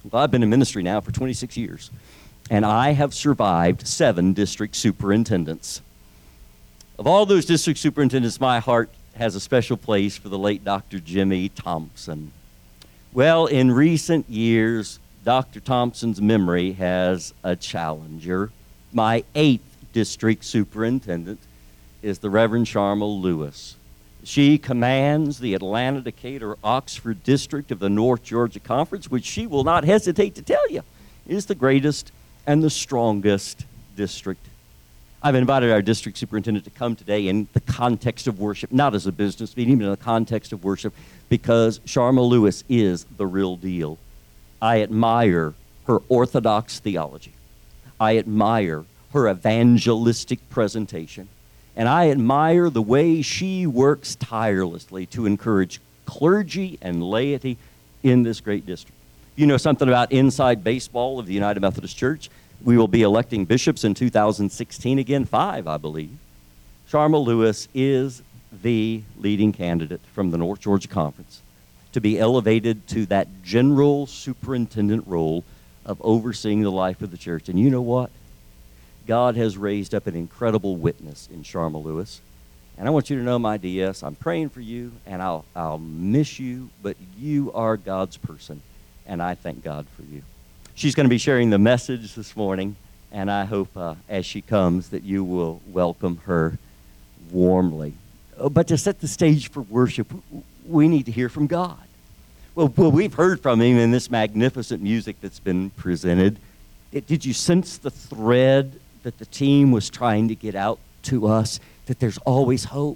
Well, I've been in ministry now for 26 years, and I have survived 7 district superintendents. Of all those district superintendents, my heart has a special place for the late Dr. Jimmy Thompson. Well, in recent years, Dr. Thompson's memory has a challenger. My 8th district superintendent is the Reverend Sharma Lewis. She commands the Atlanta, Decatur, Oxford district of the North Georgia Conference, which she will not hesitate to tell you is the greatest and the strongest district. I've invited our district superintendent to come today in the context of worship, not as a business meeting, but in the context of worship, because Sharma Lewis is the real deal. I admire her orthodox theology. I admire her evangelistic presentation. And I admire the way she works tirelessly to encourage clergy and laity in this great district. You know something about inside baseball of the United Methodist Church? We will be electing bishops in 2016 again, 5, I believe. Sharma Lewis is the leading candidate from the North Georgia Conference to be elevated to that general superintendent role of overseeing the life of the church. And you know what? God has raised up an incredible witness in Sharma Lewis. And I want you to know, my DS, I'm praying for you, and I'll miss you, but you are God's person, and I thank God for you. She's going to be sharing the message this morning, and I hope as she comes that you will welcome her warmly. But to set the stage for worship, we need to hear from God. Well, we've heard from him in this magnificent music that's been presented. Did you sense the thread that the team was trying to get out to us, that there's always hope?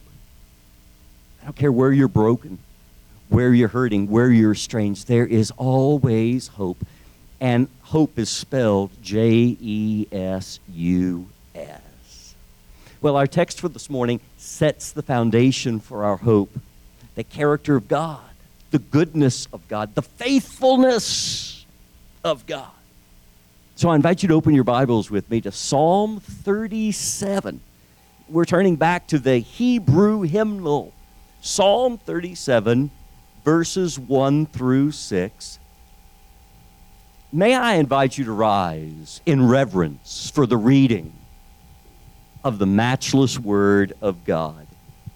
I don't care where you're broken, where you're hurting, where you're estranged, there is always hope. And hope is spelled J-E-S-U-S. Well, our text for this morning sets the foundation for our hope. The character of God, the goodness of God, the faithfulness of God. So I invite you to open your Bibles with me to Psalm 37. We're turning back to the Hebrew hymnal. Psalm 37, verses 1 through 6. May I invite you to rise in reverence for the reading of the matchless Word of God.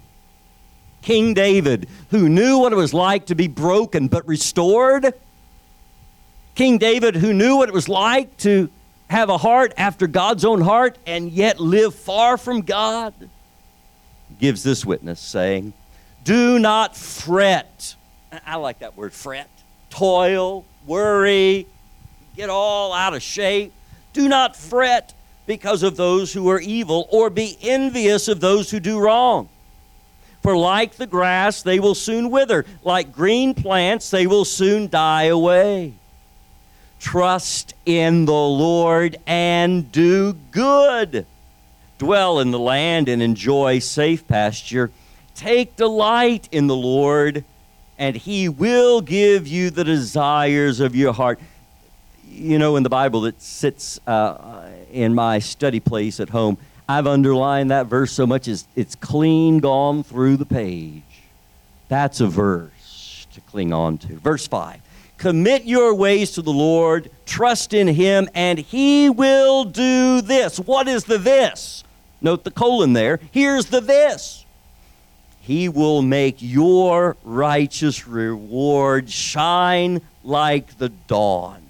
King David, who knew what it was like to be broken but restored. King David, who knew what it was like to have a heart after God's own heart and yet live far from God, gives this witness saying, do not fret. I like that word, fret. Toil, worry, get all out of shape. Do not fret because of those who are evil, or be envious of those who do wrong. For like the grass, they will soon wither. Like green plants, they will soon die away. Trust in the Lord and do good. Dwell in the land and enjoy safe pasture. Take delight in the Lord, and he will give you the desires of your heart. You know, in the Bible that sits in my study place at home, I've underlined that verse so much as it's clean gone through the page. That's a verse to cling on to. Verse 5. Commit your ways to the Lord, trust in him, and he will do this. What is the this? Note the colon there. Here's the this. He will make your righteous reward shine like the dawn,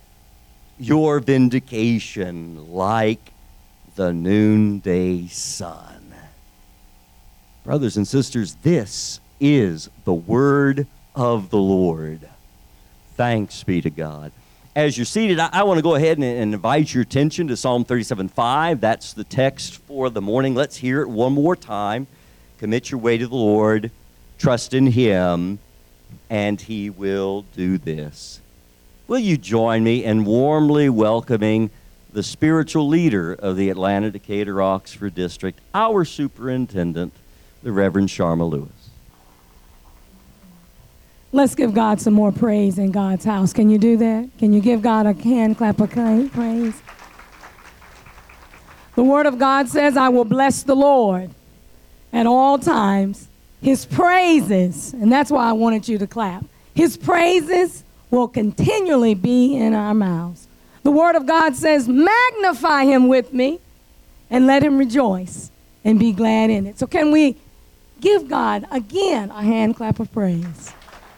your vindication like the noonday sun. Brothers and sisters, this is the word of the Lord. Thanks be to God. As you're seated, I want to go ahead and invite your attention to Psalm 37:5. That's the text for the morning. Let's hear it one more time. Commit your way to the Lord, trust in him, and he will do this. Will you join me in warmly welcoming the spiritual leader of the Atlanta, Decatur, Oxford District, our superintendent, the Reverend Sharma Lewis. Let's give God some more praise in God's house. Can you do that? Can you give God a hand clap of praise? The Word of God says, I will bless the Lord at all times. His praises, and that's why I wanted you to clap. His praises will continually be in our mouths. The Word of God says, magnify him with me and let him rejoice and be glad in it. So can we give God, again, a hand clap of praise?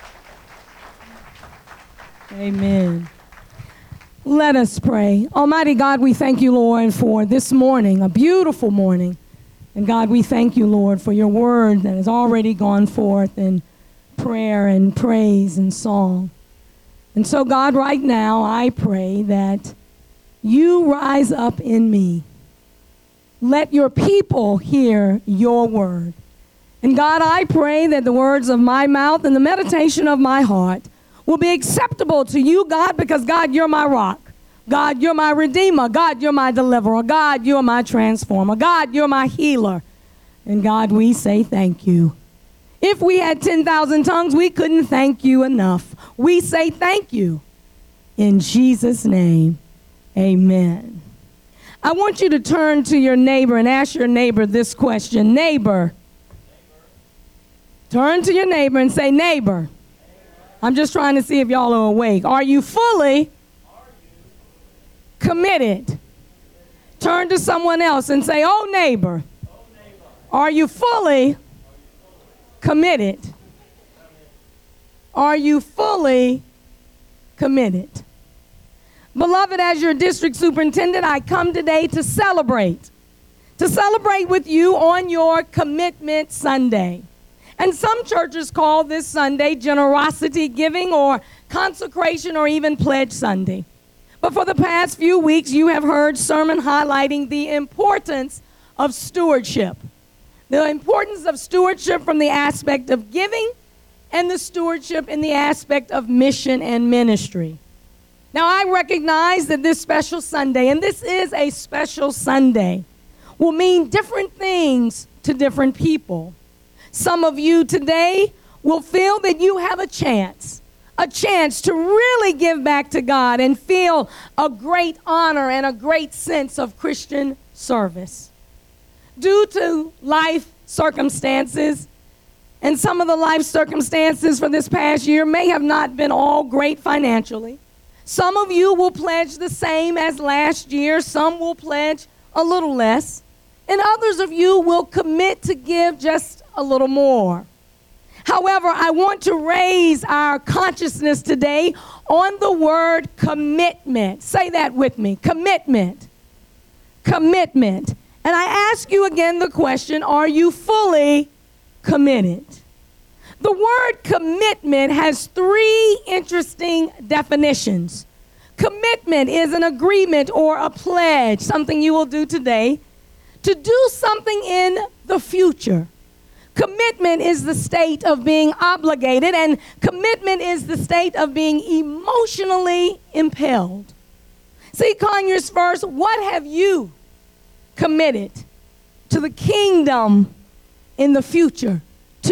Amen. Let us pray. Almighty God, we thank you, Lord, for this morning, a beautiful morning. And God, we thank you, Lord, for your word that has already gone forth in prayer and praise and song. And so, God, right now, I pray that you rise up in me. Let your people hear your word. And God, I pray that the words of my mouth and the meditation of my heart will be acceptable to you, God, because, God, you're my rock. God, you're my redeemer. God, you're my deliverer. God, you're my transformer. God, you're my healer. And God, we say thank you. If we had 10,000 tongues, we couldn't thank you enough. We say thank you. In Jesus' name, amen. I want you to turn to your neighbor and ask your neighbor this question. Neighbor. Turn to your neighbor and say, neighbor. I'm just trying to see if y'all are awake. Are you fully committed? Turn to someone else and say, oh, neighbor. Are you fully committed? Are you fully committed? Beloved, as your district superintendent, I come today to celebrate with you on your Commitment Sunday. And some churches call this Sunday Generosity Giving or Consecration or even Pledge Sunday. But for the past few weeks, you have heard sermon highlighting the importance of stewardship. The importance of stewardship from the aspect of giving and the stewardship in the aspect of mission and ministry. Now, I recognize that this special Sunday, and this is a special Sunday, will mean different things to different people. Some of you today will feel that you have a chance to really give back to God and feel a great honor and a great sense of Christian service. Due to life circumstances, and some of the life circumstances for this past year may have not been all great financially. Some of you will pledge the same as last year. Some will pledge a little less. And others of you will commit to give just a little more. However, I want to raise our consciousness today on the word commitment. Say that with me. Commitment. Commitment. And I ask you again the question, are you fully committed? The word commitment has three interesting definitions. Commitment is an agreement or a pledge, something you will do today, to do something in the future. Commitment is the state of being obligated, and commitment is the state of being emotionally impelled. See, Conyers first, what have you committed to the kingdom in the future,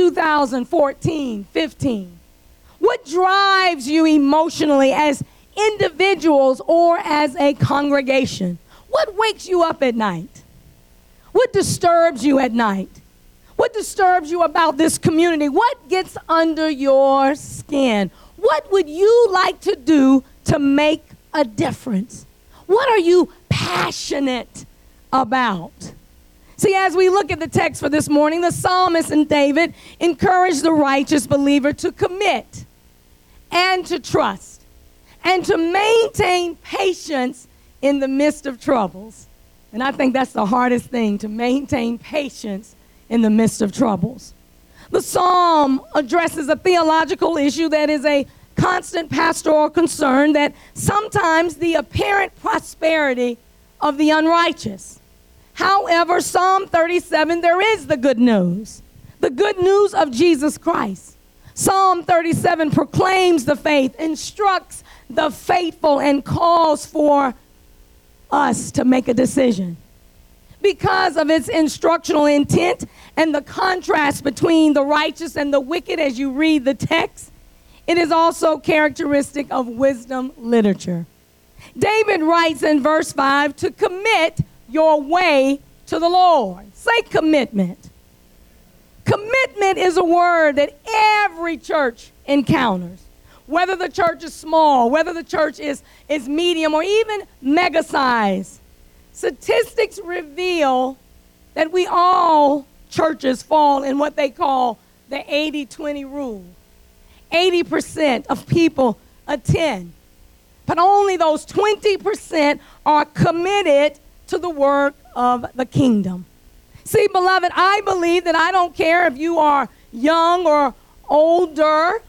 2014, 15? What drives you emotionally as individuals or as a congregation? What wakes you up at night? What disturbs you at night? What disturbs you about this community? What gets under your skin? What would you like to do to make a difference? What are you passionate about? See, as we look at the text for this morning, the psalmist and David encouraged the righteous believer to commit and to trust and to maintain patience in the midst of troubles. And I think that's the hardest thing, to maintain patience in the midst of troubles. The psalm addresses a theological issue that is a constant pastoral concern, that sometimes the apparent prosperity of the unrighteous. However, Psalm 37, there is the good news of Jesus Christ. Psalm 37 proclaims the faith, instructs the faithful, and calls for us to make a decision. Because of its instructional intent and the contrast between the righteous and the wicked as you read the text, it is also characteristic of wisdom literature. David writes in verse 5 to commit your way to the Lord. Say commitment. Commitment is a word that every church encounters. whether the church is small, whether the church is medium, or even mega size, statistics reveal that all churches fall in what they call the 80-20 rule. 80% of people attend, but only those 20% are committed to the work of the kingdom. See, beloved, I believe that I don't care if you are young or older,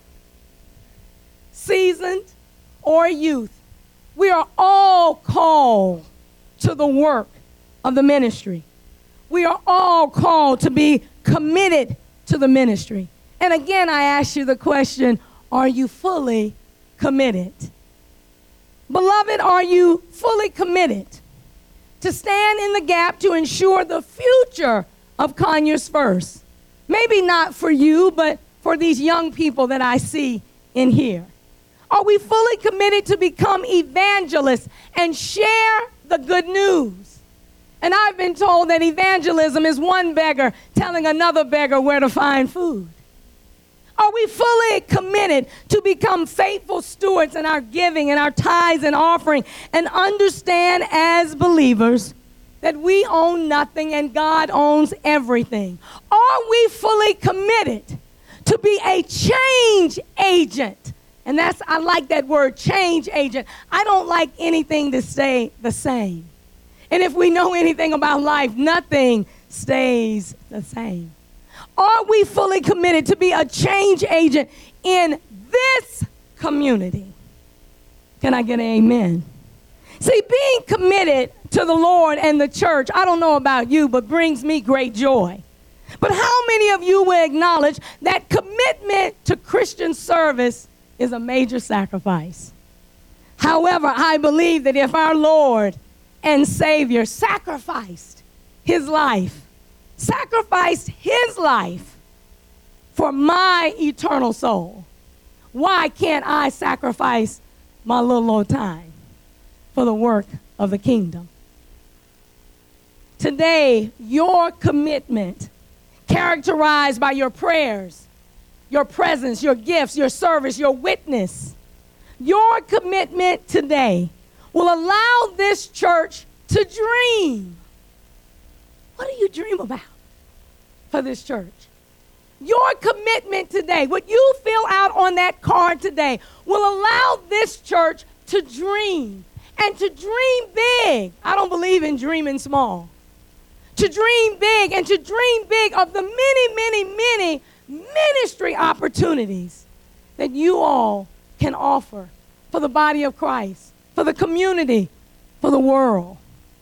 seasoned or youth. We are all called to the work of the ministry. We are all called to be committed to the ministry. And again, I ask you the question, are you fully committed? Beloved, are you fully committed to stand in the gap to ensure the future of Conyers First? Maybe not for you, but for these young people that I see in here. Are we fully committed to become evangelists and share the good news? And I've been told that evangelism is one beggar telling another beggar where to find food. Are we fully committed to become faithful stewards in our giving and our tithes and offering, and understand as believers that we own nothing and God owns everything? Are we fully committed to be a change agent? And I like that word, change agent. I don't like anything to stay the same. And if we know anything about life, nothing stays the same. Are we fully committed to be a change agent in this community? Can I get an amen? See, being committed to the Lord and the church, I don't know about you, but brings me great joy. But how many of you will acknowledge that commitment to Christian service is a major sacrifice? However, I believe that if our Lord and Savior sacrificed his life for my eternal soul, why can't I sacrifice my little old time for the work of the kingdom? Today, your commitment, characterized by your prayers, your presence, your gifts, your service, your witness, your commitment today will allow this church to dream. What do you dream about for this church? Your commitment today, what you fill out on that card today, will allow this church to dream, and to dream big. I don't believe in dreaming small. To dream big, and to dream big of the many, many, many ministry opportunities that you all can offer for the body of Christ, for the community, for the world.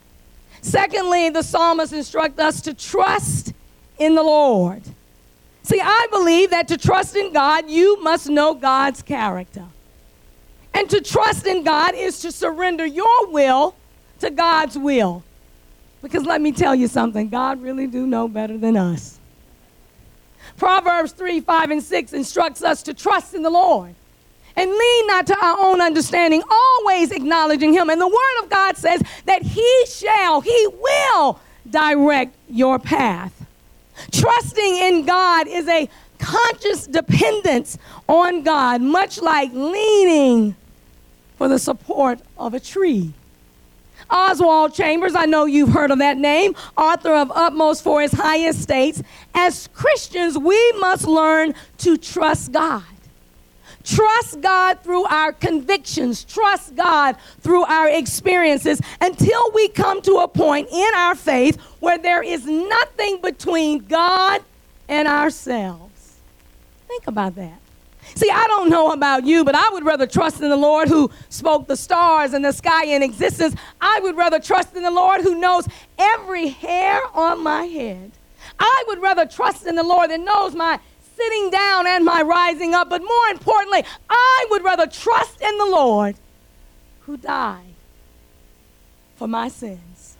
Secondly, the psalmist instructs us to trust in the Lord. See, I believe that to trust in God, you must know God's character. And to trust in God is to surrender your will to God's will. Because let me tell you something, God really do know better than us. Proverbs 3, 5, and 6 instructs us to trust in the Lord and lean not to our own understanding, always acknowledging him. And the word of God says that he will direct your path. Trusting in God is a conscious dependence on God, much like leaning for the support of a tree. Oswald Chambers, I know you've heard of that name, author of Utmost for His High Estates. As Christians, we must learn to trust God. Trust God through our convictions. Trust God through our experiences until we come to a point in our faith where there is nothing between God and ourselves. Think about that. See, I don't know about you, but I would rather trust in the Lord who spoke the stars and the sky in existence. I would rather trust in the Lord who knows every hair on my head. I would rather trust in the Lord that knows my sitting down and my rising up. But more importantly, I would rather trust in the Lord who died for my sins.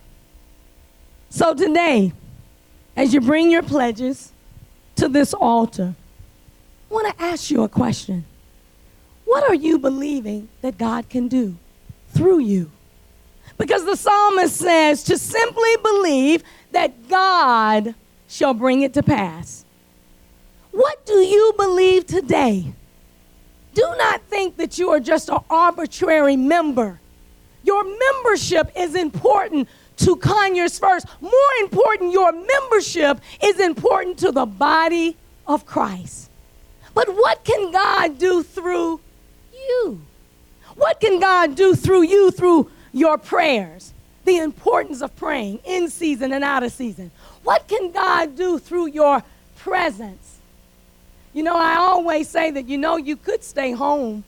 So today, as you bring your pledges to this altar, I want to ask you a question. What are you believing that God can do through you? Because the psalmist says to simply believe that God shall bring it to pass. What do you believe today Do not think that you are just an arbitrary member. Your membership is important to Conyers First. More important, your membership is important to the body of Christ. But what can God do through you? What can God do through you through your prayers? The importance of praying in season and out of season. What can God do through your presence? You know, I always say that, you could stay home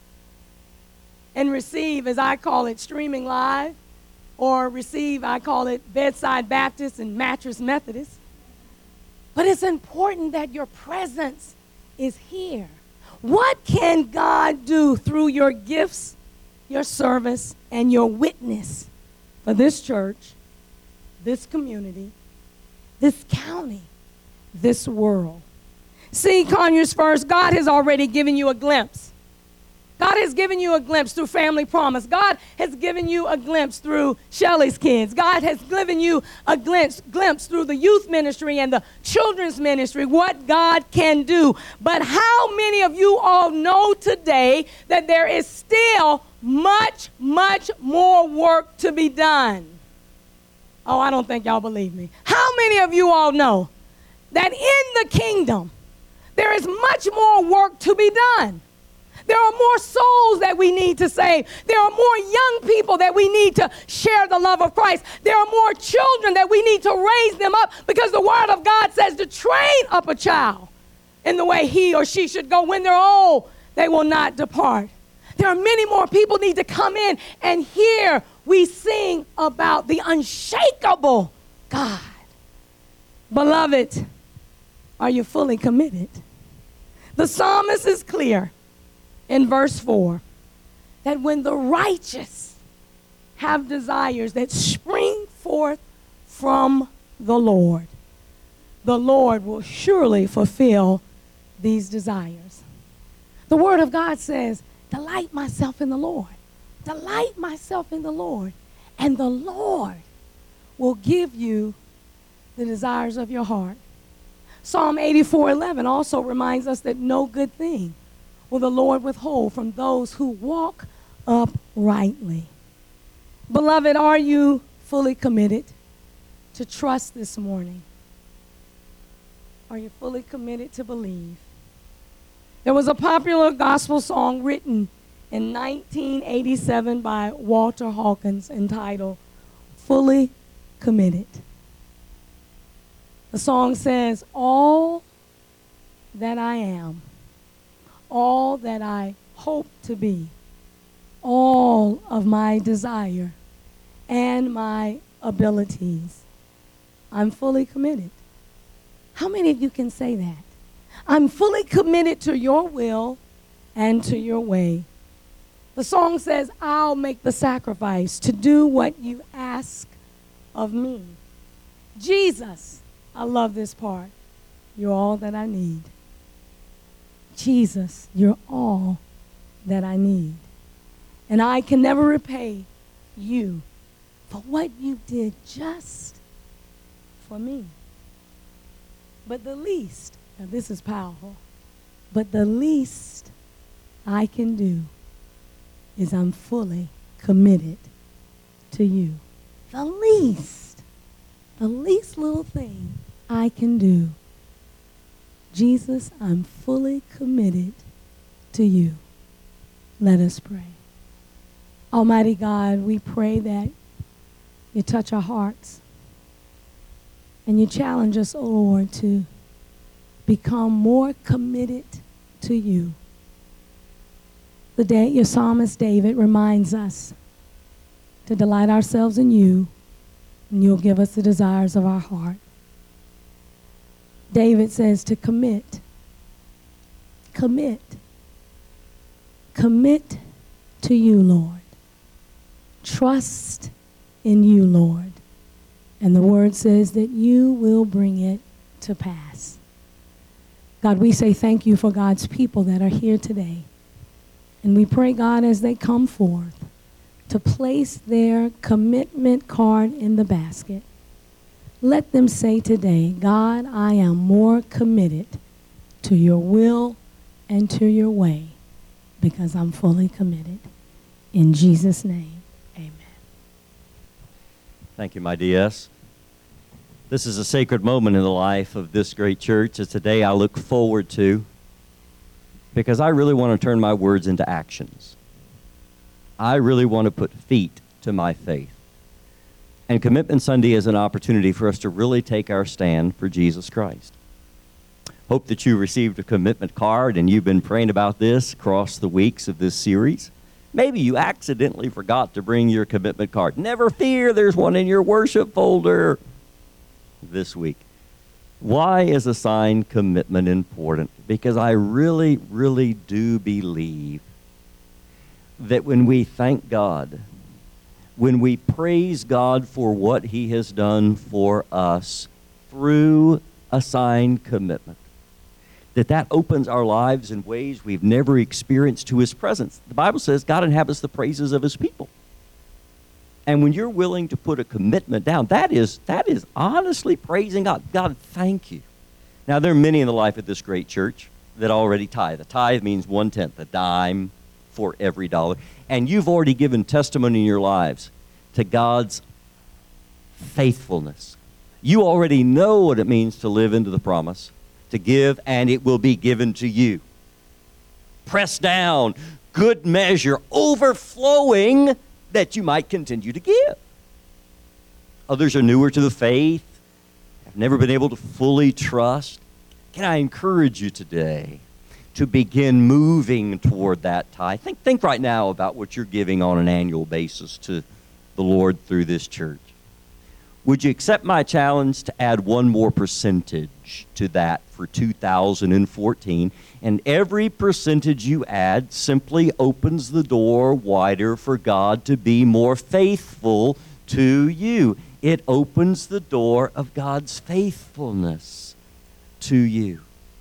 and receive, as I call it, streaming live, or receive, I call it, bedside Baptist and mattress Methodist. But it's important that your presence is here. What can God do through your gifts, your service, and your witness for this church, this community, this county, this world? See, Conyers First, God has already given you a glimpse. God has given you a glimpse through Family Promise. God has given you a glimpse through Shelley's Kids. God has given you a glimpse through the youth ministry and the children's ministry, what God can do. But how many of you all know today that there is still much, much more work to be done? Oh, I don't think y'all believe me. How many of you all know that in the kingdom, there is much more work to be done? There are more souls that we need to save. There are more young people that we need to share the love of Christ. There are more children that we need to raise them up, because the Word of God says to train up a child in the way he or she should go. When they're old, they will not depart. There are many more people need to come in, and here we sing about the unshakable God. Beloved, are you fully committed? The psalmist is clear in verse 4 that when the righteous have desires that spring forth from the Lord will surely fulfill these desires. The Word of God says, delight myself in the Lord. Delight myself in the Lord, and the Lord will give you the desires of your heart. Psalm 84:11 also reminds us that no good thing will the Lord withhold from those who walk uprightly. Beloved, are you fully committed to trust this morning? Are you fully committed to believe? There was a popular gospel song written in 1987 by Walter Hawkins entitled, Fully Committed. The song says, all that I am, all that I hope to be, all of my desire and my abilities, I'm fully committed. How many of you can say that? I'm fully committed to your will and to your way. The song says, I'll make the sacrifice to do what you ask of me. Jesus, I love this part, you're all that I need. Jesus, you're all that I need. And I can never repay you for what you did just for me. But the least, now this is powerful, but the least I can do is I'm fully committed to you. The least little thing I can do. Jesus, I'm fully committed to you. Let us pray. Almighty God, we pray that you touch our hearts and you challenge us, oh Lord, to become more committed to you. Your psalmist David reminds us to delight ourselves in you, and you'll give us the desires of our heart. David says to commit. Commit to you, Lord. Trust in you, Lord. And the word says that you will bring it to pass. God, we say thank you for God's people that are here today. And we pray, God, as they come forth, to place their commitment card in the basket. Let them say today, God, I am more committed to your will and to your way. because I'm fully committed. In Jesus' name, amen. Thank you, my DS. This is a sacred moment in the life of this great church. It's a day I look forward to because I really want to turn my words into actions. I really want to put feet to my faith. And Commitment Sunday is an opportunity for us to really take our stand for Jesus Christ. Hope that you received a commitment card and you've been praying about this across the weeks of this series. Maybe you accidentally forgot to bring your commitment card. Never fear, there's one in your worship folder this week. Why is a signed commitment important? Because I really, really do believe that when we thank God, when we praise God for what He has done for us through a signed commitment, that opens our lives in ways we've never experienced to His presence. The Bible says God inhabits the praises of His people. And when you're willing to put a commitment down, that is honestly praising God. God, thank you. Now, there are many in the life of this great church that already tithe. A tithe means 1/10, a dime for every dollar. And you've already given testimony in your lives to God's faithfulness. You already know what it means to live into the promise, to give, and it will be given to you. Pressed down, good measure, overflowing, that you might continue to give. Others are newer to the faith, have never been able to fully trust. Can I encourage you today to begin moving toward that tithe? Think right now about what you're giving on an annual basis to the Lord through this church. Would you accept my challenge to add one more percentage to that for 2014? And every percentage you add simply opens the door wider for God to be more faithful to you. It opens the door of God's faithfulness to you.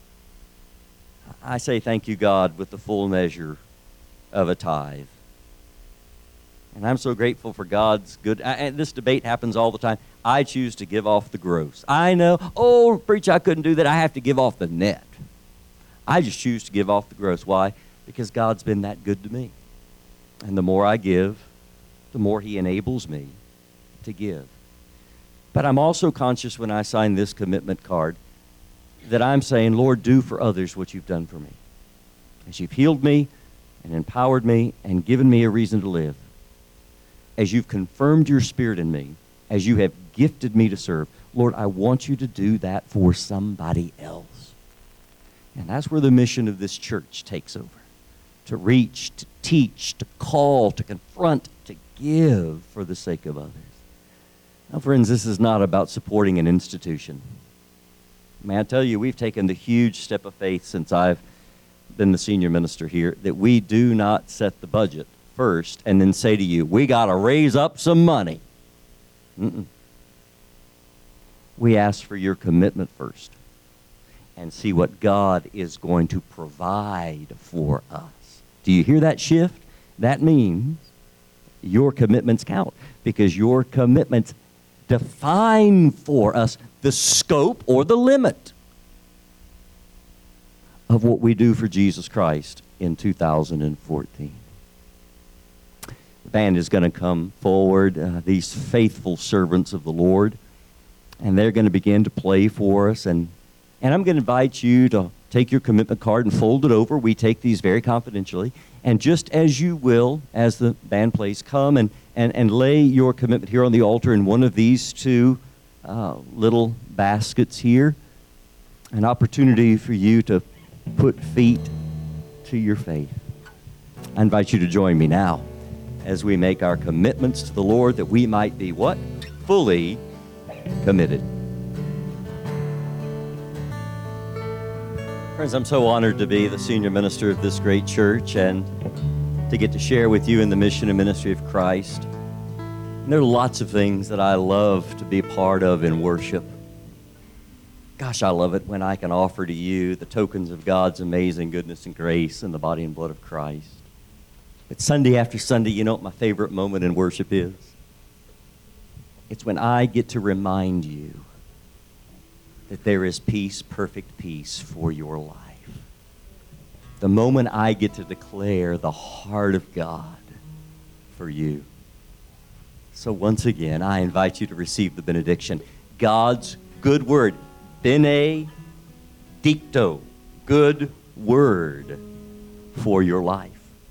I say thank you, God, with the full measure of a tithe. And I'm so grateful for God's good. And this debate happens all the time. I choose to give off the gross. I know, oh, preacher, I couldn't do that. I have to give off the net. I just choose to give off the gross. Why? Because God's been that good to me. And the more I give, the more He enables me to give. But I'm also conscious when I sign this commitment card that I'm saying, Lord, do for others what you've done for me. As you've healed me and empowered me and given me a reason to live. As you've confirmed your Spirit in me, as you have gifted me to serve, Lord, I want you to do that for somebody else. And that's where the mission of this church takes over. To reach, to teach, to call, to confront, to give for the sake of others. Now, friends, this is not about supporting an institution. May I tell you, we've taken the huge step of faith since I've been the senior minister here, that we do not set the budget first and then say to you, we got to raise up some money. We ask for your commitment first and see what God is going to provide for us. Do you hear that shift? That means your commitments count because your commitments define for us the scope or the limit of what we do for Jesus Christ in 2014. The band is going to come forward, these faithful servants of the Lord, and they're going to begin to play for us. And I'm going to invite you to take your commitment card and fold it over. We take these very confidentially. And just as you will, as the band plays, come and lay your commitment here on the altar in one of these two little baskets here. An opportunity for you to put feet to your faith. I invite you to join me now as we make our commitments to the Lord that we might be what? Fully committed. Friends, I'm so honored to be the senior minister of this great church and to get to share with you in the mission and ministry of Christ. And there are lots of things that I love to be a part of in worship. Gosh, I love it when I can offer to you the tokens of God's amazing goodness and grace in the body and blood of Christ. But Sunday after Sunday, you know what my favorite moment in worship is? It's when I get to remind you that there is peace, perfect peace for your life. the moment I get to declare the heart of God for you. So once again, I invite you to receive the benediction. God's good word, benedicto, good word for your life.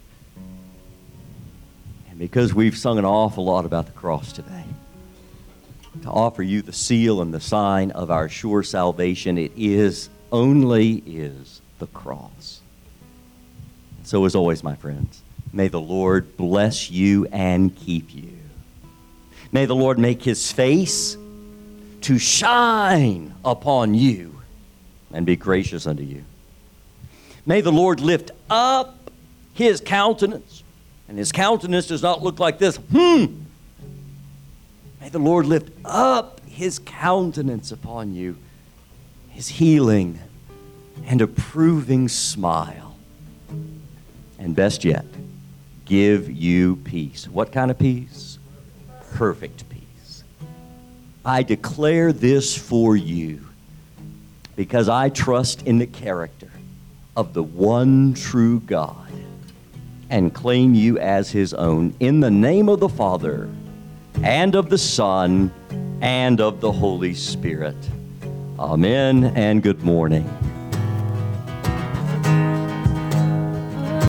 And because we've sung an awful lot about the cross today, to offer you the seal and the sign of our sure salvation, it only is the cross. So as always, my friends, may the Lord bless you and keep you. May the Lord make his face to shine upon you and be gracious unto you. May the Lord lift up his countenance, and his countenance does not look like this. May the Lord lift up his countenance upon you, his healing and approving smile. And best yet, give you peace. What kind of peace? Perfect peace. I declare this for you because I trust in the character of the one true God and claim you as his own in the name of the Father and of the Son and of the Holy Spirit. Amen and good morning.